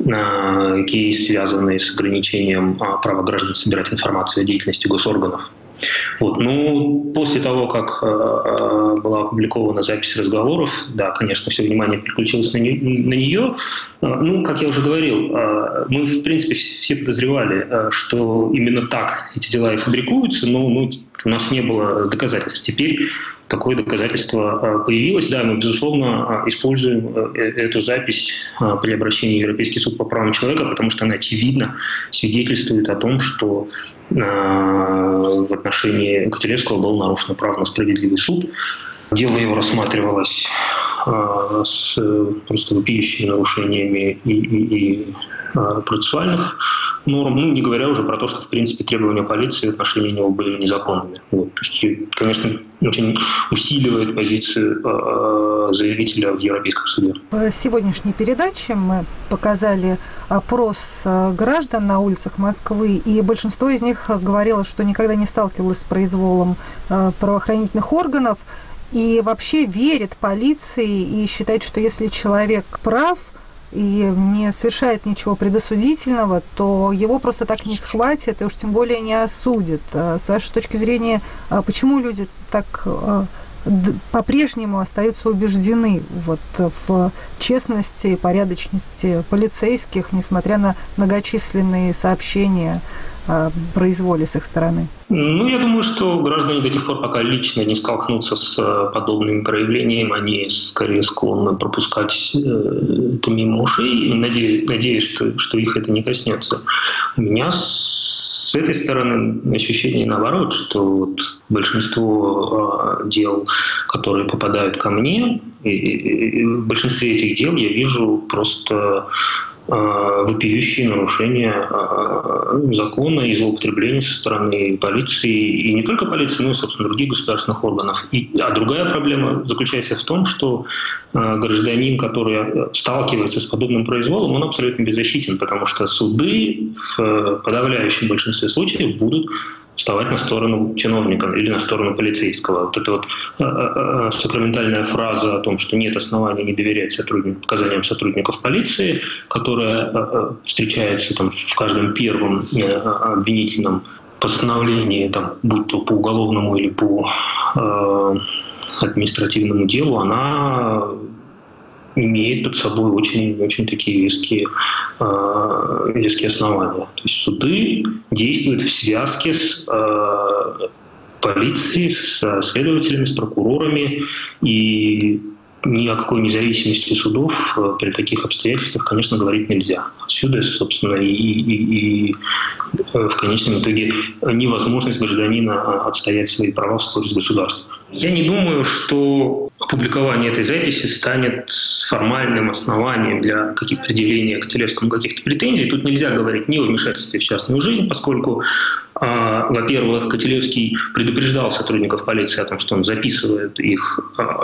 кейс, связанный с ограничением права граждан собирать информацию о деятельности госорганов. Вот. Ну, после того, как была опубликована запись разговоров, да, конечно, все внимание переключилось на нее. Ну, как я уже говорил, мы, в принципе, все подозревали, что именно так эти дела и фабрикуются, но у нас не было доказательств. Теперь такое доказательство появилось. Да, мы, безусловно, используем эту запись при обращении в Европейский суд по правам человека, потому что она, очевидно, свидетельствует о том, что в отношении Котелевского был нарушен право на справедливый суд. Дело его рассматривалось с просто вопиющими нарушениями и процессуальных норм, ну, не говоря уже про то, что, в принципе, требования полиции в отношении него были незаконными. Вот. То есть, конечно, очень усиливает позицию заявителя в Европейском суде. В сегодняшней передаче мы показали опрос граждан на улицах Москвы, и большинство из них говорило, что никогда не сталкивалось с произволом правоохранительных органов, и вообще верит полиции и считает, что если человек прав и не совершает ничего предосудительного, то его просто так не схватят и уж тем более не осудят. С вашей точки зрения, почему люди так по-прежнему остаются убеждены вот в честности и порядочности полицейских, несмотря на многочисленные сообщения о произволе с их стороны? Ну, я думаю, что граждане до тех пор, пока лично не столкнутся с подобными проявлениями, они скорее склонны пропускать это мимо ушей, и надеюсь, что их это не коснется. У меня с этой стороны ощущение наоборот, что вот большинство дел, которые попадают ко мне, и в большинстве этих дел я вижу просто вопиющие нарушения закона и злоупотребления со стороны полиции, и не только полиции, но и, собственно, других государственных органов. А другая проблема заключается в том, что гражданин, который сталкивается с подобным произволом, он абсолютно беззащитен, потому что суды в подавляющем большинстве случаев будут вставать на сторону чиновника или на сторону полицейского. Вот эта вот сакраментальная фраза о том, что нет оснований не доверять показаниям сотрудников полиции, которая встречается там, в каждом первом обвинительном постановлении, там, будь то по уголовному или по административному делу, она имеет под собой очень такие веские основания. То есть суды действуют в связке с полицией, с следователями, с прокурорами, и ни о какой независимости судов при таких обстоятельствах, конечно, говорить нельзя. Отсюда, собственно, и в конечном итоге невозможность гражданина отстоять свои права в споре с государством. Я не думаю, что опубликование этой записи станет формальным основанием для предъявления Котелевскому каких-то претензий. Тут нельзя говорить ни о вмешательстве в частную жизнь, поскольку, во-первых, Котелевский предупреждал сотрудников полиции о том, что он записывает их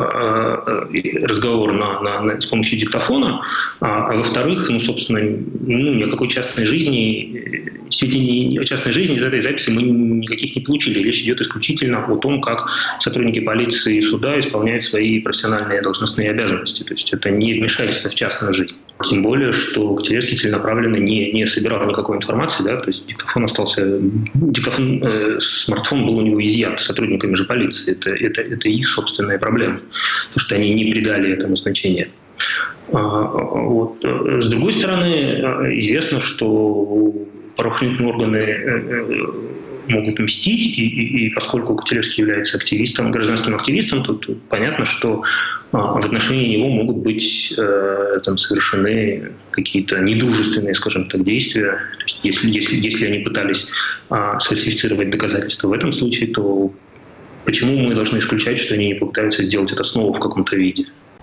разговор с помощью диктофона, а во-вторых, собственно, ни о какой частной жизни, сведений о частной жизни из этой записи мы никаких не получили. Речь идет исключительно о том, как сотрудники полиции и суда исполняют свои профессиональные должностные обязанности. То есть это не вмешательство в частную жизнь. Тем более, что Котелевский целенаправленно не собирал никакой информации, да, то есть смартфон был у него изъят сотрудниками же полиции. Это их собственная проблема, потому что они не придали этому значения. Вот. С другой стороны, известно, что правоохранительные органы могут мстить, и поскольку Котелевский является активистом, гражданским активистом, то понятно, что в отношении него могут быть совершены какие-то недружественные, скажем так, действия. То есть, если они пытались сфальсифицировать доказательства в этом случае, то почему мы должны исключать, что они не попытаются сделать это снова в каком-то виде?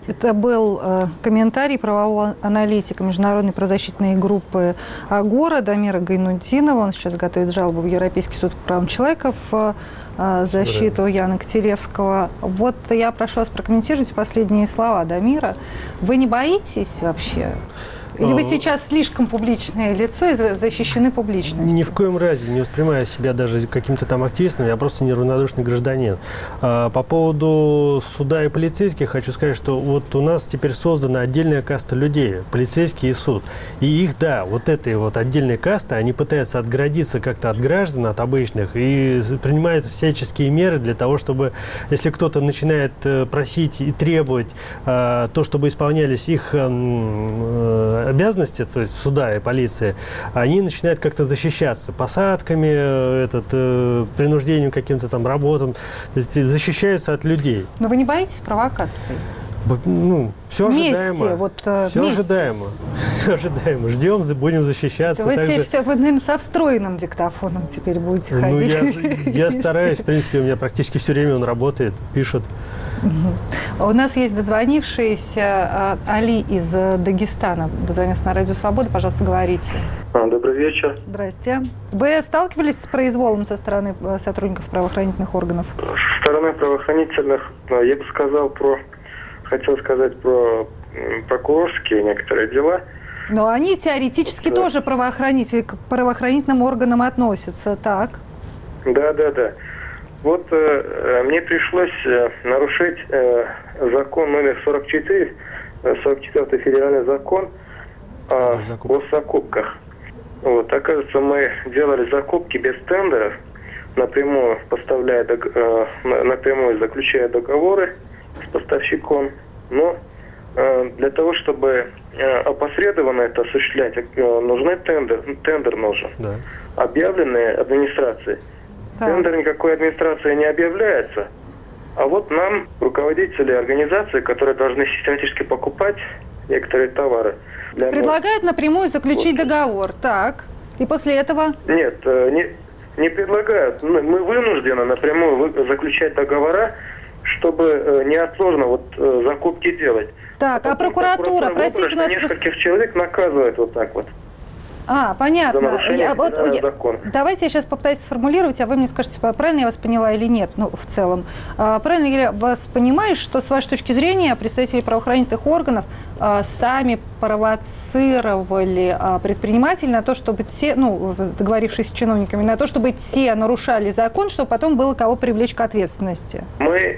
Это был комментарий правового аналитика международной правозащитной группы «Агора» Дамира Гайнутдинова. Он сейчас готовит жалобу в Европейский суд по правам человека в защиту Яна Котелевского. Вот я прошу вас прокомментировать последние слова Дамира. Вы не боитесь вообще? Или вы сейчас слишком публичное лицо и защищены публичностью? Ни в коем разе не воспринимаю себя даже каким-то там активистом, я просто неравнодушный гражданин. По поводу суда и полицейских хочу сказать, что вот у нас теперь создана отдельная каста людей, полицейский и суд. И их, да, вот этой вот отдельной касты, они пытаются отгородиться как-то от граждан, от обычных, и принимают всяческие меры для того, чтобы, если кто-то начинает просить и требовать то, чтобы исполнялись их обязанности, то есть суда и полиции, они начинают как-то защищаться посадками, принуждением к каким-то там работам, то есть защищаются от людей. Но вы не боитесь провокаций? Ну, все ожидаемо. Все ожидаемо. Все ожидаемо. Ждем, будем защищаться. Вы, наверное, со встроенным диктофоном теперь будете ходить. Я стараюсь, в принципе, у меня практически все время он работает, пишет. У нас есть дозвонившийся Али из Дагестана. Дозвонился на Радио Свобода. Пожалуйста, говорите. Добрый вечер. Здрасте. Вы сталкивались с произволом со стороны сотрудников правоохранительных органов? Со стороны правоохранительных, я бы хотел сказать про прокурорские некоторые дела. Но они теоретически тоже к правоохранительным органам относятся, так? Да. Вот мне пришлось нарушить закон номер 44, 44-й федеральный закон о госзакупках. Вот, оказывается, мы делали закупки без тендеров, напрямую заключая договоры с поставщиком. Но для того, чтобы опосредованно это осуществлять, нужен тендер нужен, объявленный администрацией. Тендер никакой администрации не объявляется. А вот нам, руководители организации, которые должны систематически покупать некоторые товары. Предлагают напрямую заключить договор, так? И после этого? Нет, не предлагают. Мы вынуждены напрямую заключать договора, чтобы неотложно закупки делать. Так, а прокуратура, простите, у нас нескольких человек наказывает вот так вот. Понятно. Давайте я сейчас попытаюсь сформулировать, а вы мне скажете, правильно я вас поняла или нет, в целом. Правильно я вас понимаю, что с вашей точки зрения представители правоохранительных органов сами провоцировали предпринимателей на то, чтобы те, договорившись с чиновниками, на то, чтобы те нарушали закон, чтобы потом было кого привлечь к ответственности? Мы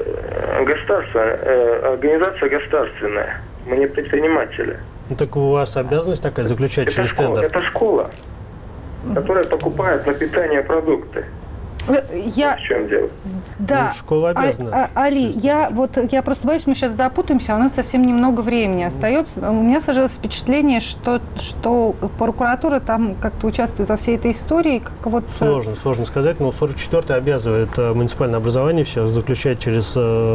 организация государственная, мы не предприниматели. Так у вас обязанность такая заключать через тендер? Это школа, которая покупает на питание продукты. В чем дело? Да. Школа обязана. Али, я просто боюсь, мы сейчас запутаемся, у нас совсем немного времени остается. У меня сложилось впечатление, что прокуратура там как-то участвует во всей этой истории. Сложно сказать, но 44-й обязывает муниципальное образование всех заключать через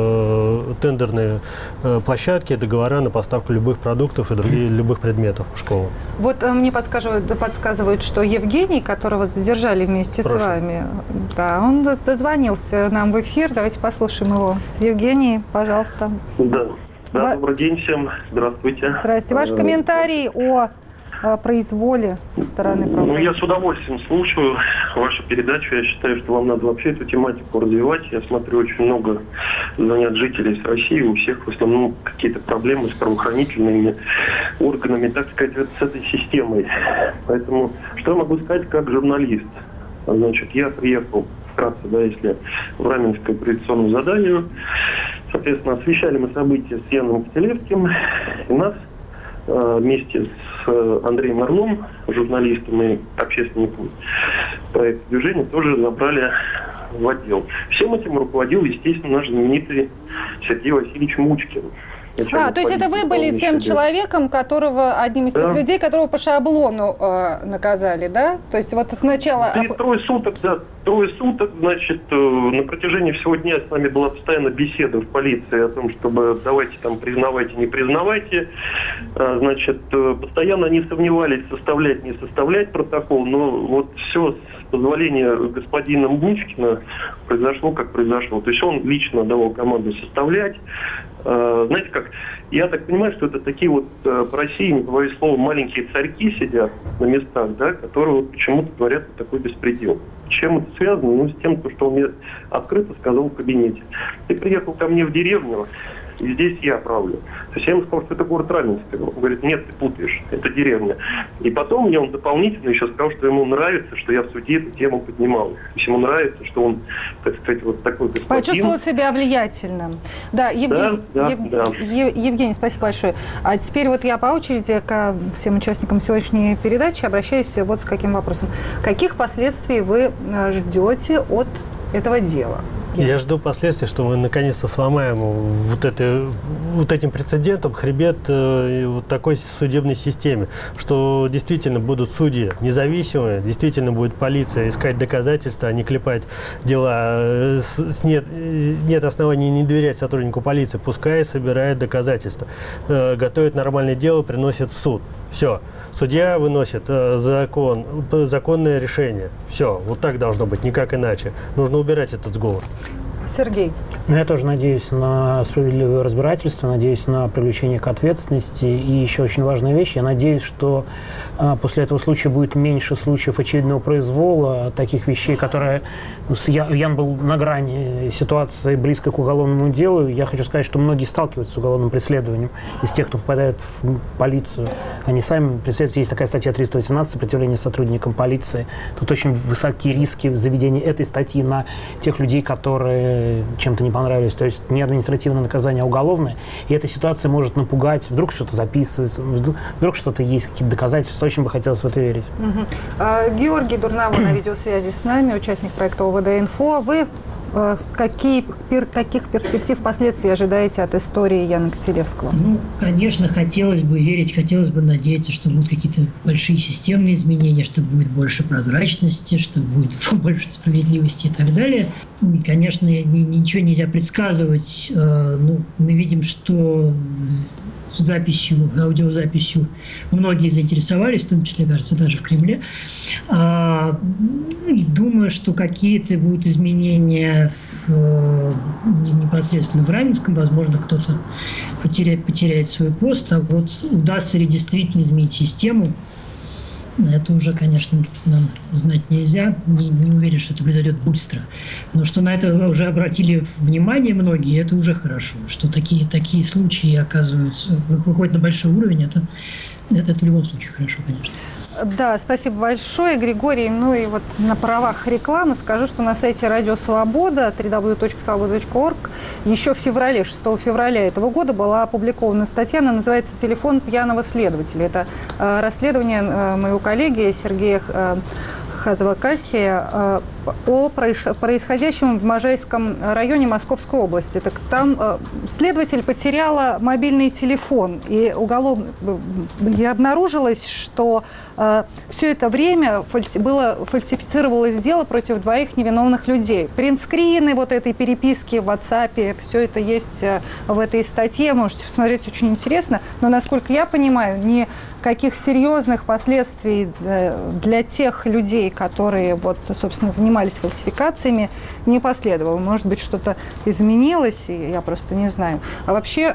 тендерные площадки договора на поставку любых продуктов и любых предметов в школу. Вот мне подсказывают, что Евгений, которого задержали вместе с вами, да, он дозвонился нам в эфир. Давайте послушаем его. Евгений, пожалуйста. Да, добрый день всем. Здравствуйте. Здравствуйте. Ваш комментарий о произволе со стороны правоохранителей. Я с удовольствием слушаю вашу передачу. Я считаю, что вам надо вообще эту тематику развивать. Я смотрю, очень много звонят жителей с России. У всех в основном какие-то проблемы с правоохранительными органами, так сказать, с этой системой. Поэтому что я могу сказать как журналист? Значит, я приехал вкратце, если в Раменское по приватизационному заданию. Соответственно, освещали мы события с Яном Котелевским. И нас вместе с Андреем Орлом, журналистом и общественником проекта движения, тоже забрали в отдел. Всем этим руководил, естественно, наш знаменитый Сергей Васильевич Мучкин. То есть это вы были тем человеком, одним из тех людей, которого по шаблону наказали, да? То есть вот сначала... Трое суток, значит, на протяжении всего дня с нами была постоянно беседа в полиции о том, чтобы давайте там признавайте, не признавайте. Значит, постоянно они сомневались, составлять, не составлять протокол, но вот все с позволения господина Мучкина произошло, как произошло. То есть он лично давал команду составлять. знаете как, я так понимаю, что это такие вот по России, не побоюсь слова, маленькие царьки сидят на местах, да, которые вот почему-то творят вот такой беспредел. Чем это связано? Ну, с тем, что он мне открыто сказал в кабинете. Ты приехал ко мне в деревню, и здесь я правлю. То есть я ему сказал, что это город Раменское. Он говорит, нет, ты путаешь, это деревня. И потом мне он дополнительно еще сказал, что ему нравится, что я в суде эту тему поднимал. То есть ему нравится, что он, так сказать, вот такой господин. Почувствовал себя влиятельным. Да, Евгений, да. Евгений, спасибо большое. А теперь вот я по очереди ко всем участникам сегодняшней передачи обращаюсь вот с каким вопросом. Каких последствий вы ждете от этого дела? Я жду последствий, что мы наконец-то сломаем вот этим прецедентом хребет вот такой судебной системе, что действительно будут судьи независимые, действительно будет полиция искать доказательства, а не клепать дела. Нет оснований не доверять сотруднику полиции, пускай собирает доказательства, готовит нормальное дело, приносит в суд. Все. Судья выносит законное решение. Все. Вот так должно быть, никак иначе. Нужно убирать этот сговор. Сергей. Я тоже надеюсь на справедливое разбирательство, надеюсь на привлечение к ответственности. И еще очень важная вещь. Я надеюсь, что после этого случая будет меньше случаев очевидного произвола, таких вещей, которые... Ян был на грани ситуации близкой к уголовному делу. Я хочу сказать, что многие сталкиваются с уголовным преследованием из тех, кто попадает в полицию. Они сами преследуют. Есть такая статья 318 «Сопротивление сотрудникам полиции». Тут очень высокие риски заведения этой статьи на тех людей, которые чем-то не понравились. То есть не административное наказание, а уголовное. И эта ситуация может напугать. Вдруг что-то записывается, вдруг что-то есть, какие-то доказательства. Очень бы хотелось в это верить. Георгий Дурнава на видеосвязи с нами, участник проекта ОВД-Инфо. Вы каких перспектив, последствий ожидаете от истории Яна Котелевского? Ну, конечно, хотелось бы верить, хотелось бы надеяться, что будут какие-то большие системные изменения, что будет больше прозрачности, что будет больше справедливости и так далее. Конечно, ничего нельзя предсказывать. Мы видим, что аудиозаписью многие заинтересовались, в том числе, кажется, даже в Кремле. И думаю, что какие-то будут изменения непосредственно в Раменском. Возможно, кто-то потеряет свой пост, а вот удастся ли действительно изменить систему, это уже, конечно, нам знать нельзя. Не уверен, что это произойдет быстро. Но что на это уже обратили внимание многие, это уже хорошо. Что такие случаи оказываются, выходят на большой уровень, это в любом случае хорошо, конечно. Да, спасибо большое, Григорий. Ну и вот на правах рекламы скажу, что на сайте Радио Свобода, www.svoboda.org, еще в феврале, 6 февраля этого года была опубликована статья, она называется «Телефон пьяного следователя». Это расследование моего коллеги Сергея Хазовакасия о происходящем в Можайском районе Московской области. Так там следователь потеряла мобильный телефон, и обнаружилось, что все это время фальсифицировалось дело против двоих невиновных людей. Принтскрины вот этой переписки в WhatsApp, все это есть в этой статье, можете посмотреть, очень интересно. Но, насколько я понимаю, никаких серьезных последствий для тех людей, которые, вот, собственно, занимались фальсификациями, не последовало. Может быть, что-то изменилось, и я просто не знаю. А вообще,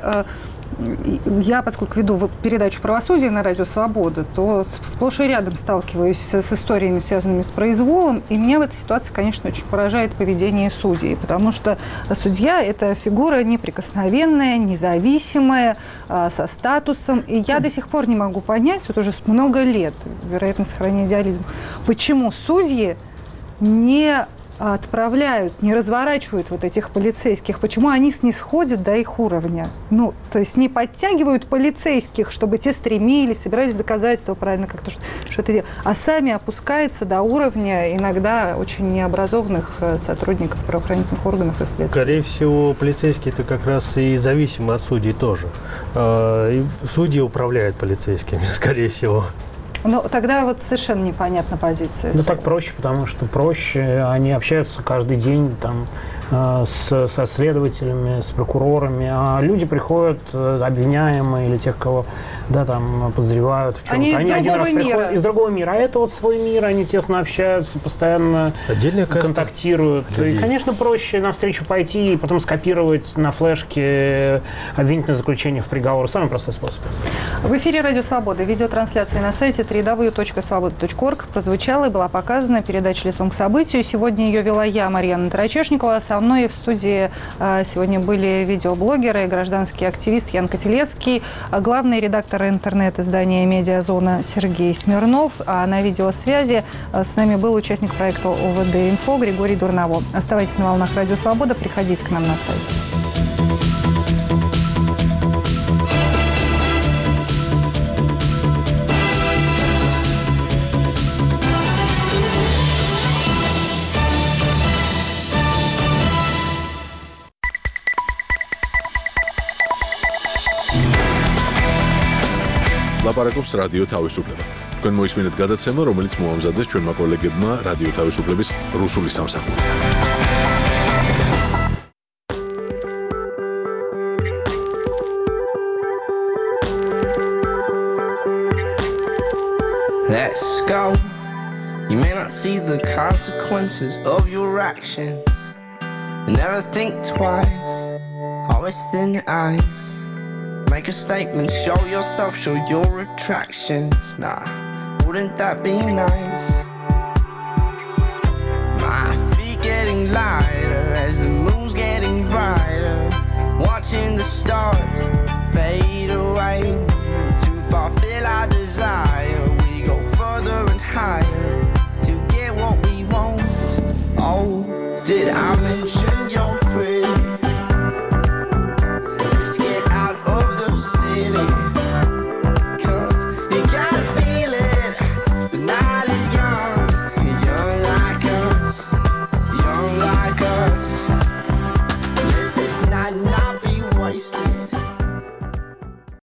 я, поскольку веду передачу «Правосудие» на Радио Свобода, то сплошь и рядом сталкиваюсь с историями, связанными с произволом, и меня в этой ситуации, конечно, очень поражает поведение судей, потому что судья – это фигура неприкосновенная, независимая, со статусом, и я до сих пор не могу понять, вот уже много лет, вероятно, сохраняя идеализм, почему судьи не отправляют, не разворачивают вот этих полицейских, почему они снисходят до их уровня. Ну, то есть не подтягивают полицейских, чтобы те стремились, собирались доказательства правильно как-то что-то делать, а сами опускаются до уровня иногда очень необразованных сотрудников правоохранительных органов и следствия. Скорее всего, полицейские это как раз и зависимы от судей тоже. И судьи управляют полицейскими, скорее всего. Ну, тогда вот совершенно непонятна позиция. Ну, так проще, потому что проще. Они общаются каждый день, там, со следователями, с прокурорами, а люди приходят, обвиняемые или тех, кого там подозревают в чем-то. Они один раз приходят из другого мира, а это вот свой мир, они тесно общаются, постоянно контактируют. И, конечно, проще навстречу пойти и потом скопировать на флешке обвинительное заключение в приговор. Самый простой способ. В эфире «Радио Свобода». Видеотрансляция на сайте www.svoboda.org прозвучала и была показана передача «Лицом к событию». Сегодня ее вела я, Марьяна Тарачешникова. Со мной в студии сегодня были видеоблогеры, гражданский активист Ян Котелевский, главный редактор интернет-издания «Медиазона» Сергей Смирнов. А на видеосвязи с нами был участник проекта ОВД-Инфо Григорий Дурново. Оставайтесь на волнах «Радио Свобода», приходите к нам на сайт. ლაპარაკობს რადიო თავისუფლება. თქვენ მოისმინეთ გადაცემა, რომელიც მოამზადეს ჩვენმა კოლეგებმა რადიო თავისუფლების რუსული სამსახური. Let's go. You may not see the consequences of your actions. You never think twice. Always thin eyes. Make a statement, show yourself, show your attractions. Nah, wouldn't that be nice? My feet getting lighter as the moon's getting brighter. Watching the stars fade